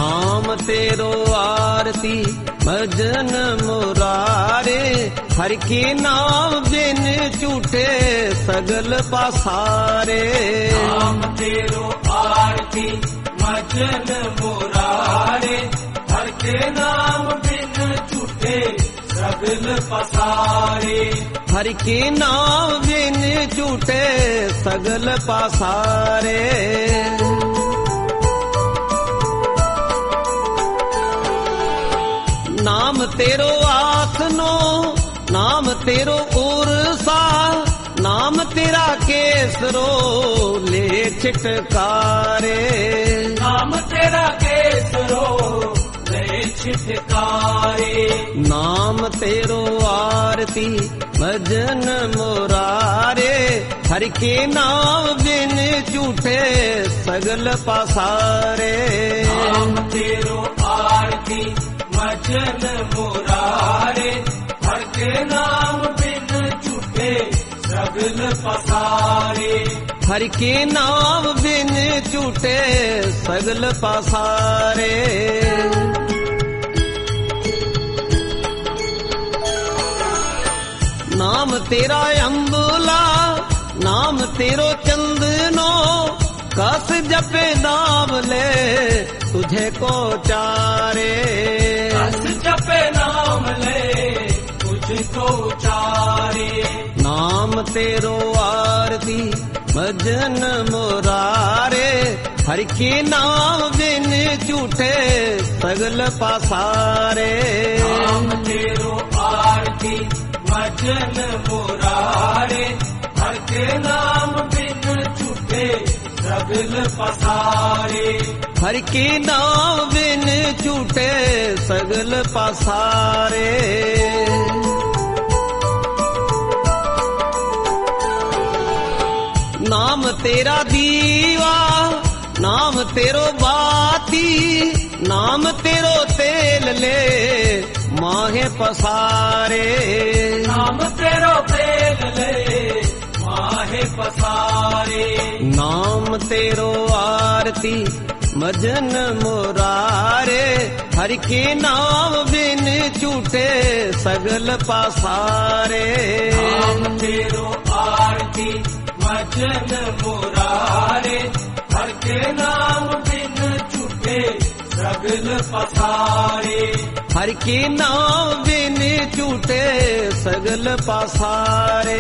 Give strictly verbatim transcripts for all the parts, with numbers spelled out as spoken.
नाम तेरो आरती भजन मुरारे, हर के नाम बिन झूठे सगल पसारे। नाम तेरो आरती भजन मुरारे, हर के नाम बिन झूठे सगल पसारे। हर के नाम बिन झूठे सगल पसारे। नाम तेरो आसनो, नाम तेरो उर्सा, नाम तेरा केसरो ले छिटकारे। नाम तेरा केसरो ले छिटकारे। नाम तेरो आरती भजन मुरारे, हर के नाम बिन झूठे सगल पसारे। नाम तेरो आरती भजन मुरारे, हर के नाम बिन झूठे सगल पसारे। हर के नाम बिन झूठे सगल पसारे। नाम तेरा अम्बुला, नाम तेरो चंदनो, कस जपे नाम ले तुझे को चारे। कस जपे नाम ले तुझको चारे। नाम तेरो आरती भजन मुरारे, हर के नाम बिन झूठे सगल पसारे। नाम तेरो आरती भजन मुरारे, हर के नाम बिन झूठे सगल पसारे। हर के नाम बिन झूठे सगल पसारे। नाम तेरा दीवा, नाम तेरो बाती, नाम तेरो तेल ले माहे पसारे। नाम तेरो तेल ले माहे पसारे। नाम तेरो आरती भजन मुरारे, हर के नाम बिन झूठे सगल पसारे। नाम तेरो आरती भजन मुरारे, हर के नाम बिन झूठे सगल पसारे। हर के नाम बिन झूठे सगल पसारे।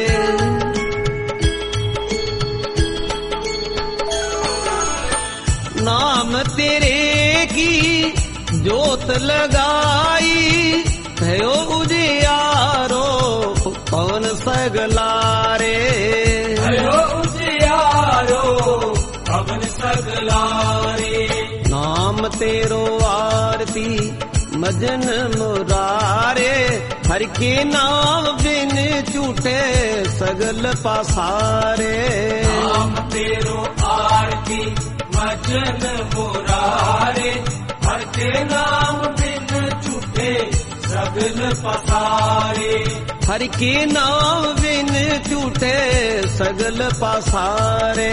नाम तेरे की जोत लगाई, भयो उजियारो पवन सगलारे। भयो उजियारो पवन सगलारे। नाम तेरो आरती भजन मुरारे, हर के नाम बिन झूठे सगल पसारे। नाम तेरो आरती भजन मुरारे, हर के नाम बिन झूठे सगल पसारे। हर के नाम बिन झूठे सगल पसारे।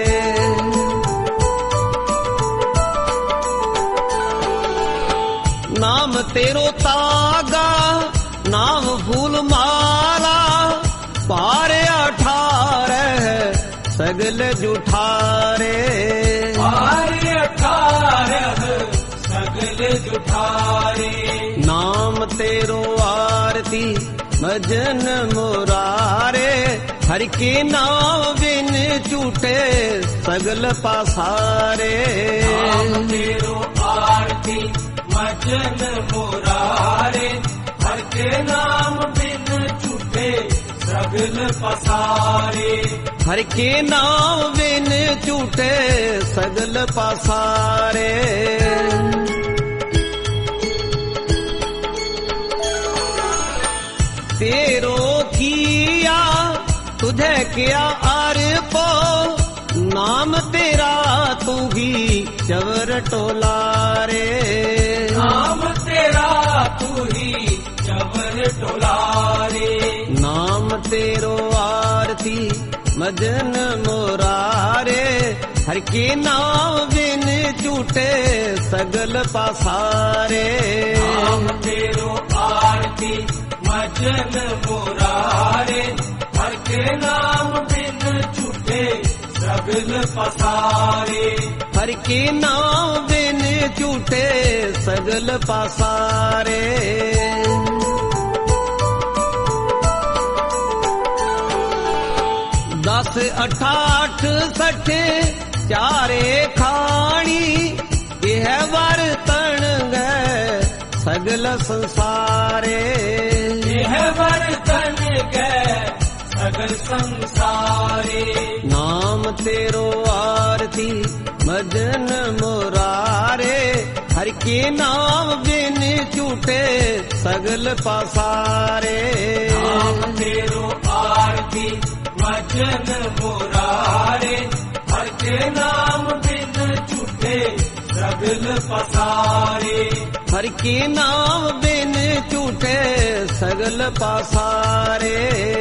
नाम तेरो तागा, नाम फूल माला, पारे अठारह सगल जुठारे। पारे अठारह सगल जुठारे। नाम तेरो आरती भजन मुरारे, हर के नाम बिन झूठे सगल पसारे। नाम तेरो आरती भजन मुरारे, हर के नाम बिन झूठे सगल पसारे। हर के नाम बिन झूठे सगल पसारे। तेरो किया तुझे किया अर्पो, नाम तेरा तू ही चवर टोलारे। नाम तेरा तू ही चवर टोलारे। नाम तेरो आरती भजन मुरारे, हर के नाम बिन झूठे सगल पासारे। नाम तेरो आरती मजन मुरारे, हर के नाम बिन झूठे सगल पसारे। हर के नाम बिन झूठे सगल पासारे। दस अठाठ सठ चारे खाणी, यह बर्तन गए सगल संसारे। यह बर्तन गए सगल संसारे। नाम तेरो आरती मजन मुरारे, हर के नाम बिन झूठे सगल पासारे। नाम तेरो आरती मजन मुरारे, हर के नाम बिन झूठे सगल पसारे। हर के नाम बिन झूठे सगल पासारे।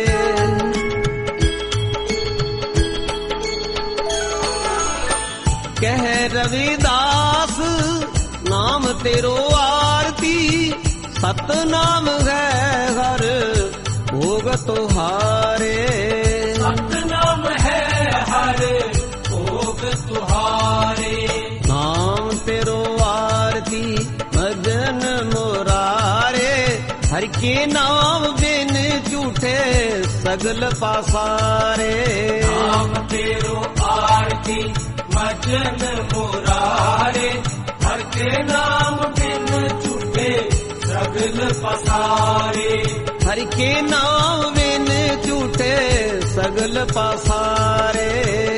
कह रविदास नाम तेरो आरती, सतनाम है हर भोग तुहारे। सतनाम है हर भोग तुहारे। नाम तेरो आरती मजन मुरारे, हर के नाम बिन झूठे सगल पासारे। नाम तेरो आरती मजन मुरारे, हर के नाम बिन झूठे सगल पसारे। हर के नाम बिन झूठे सगल पासारे।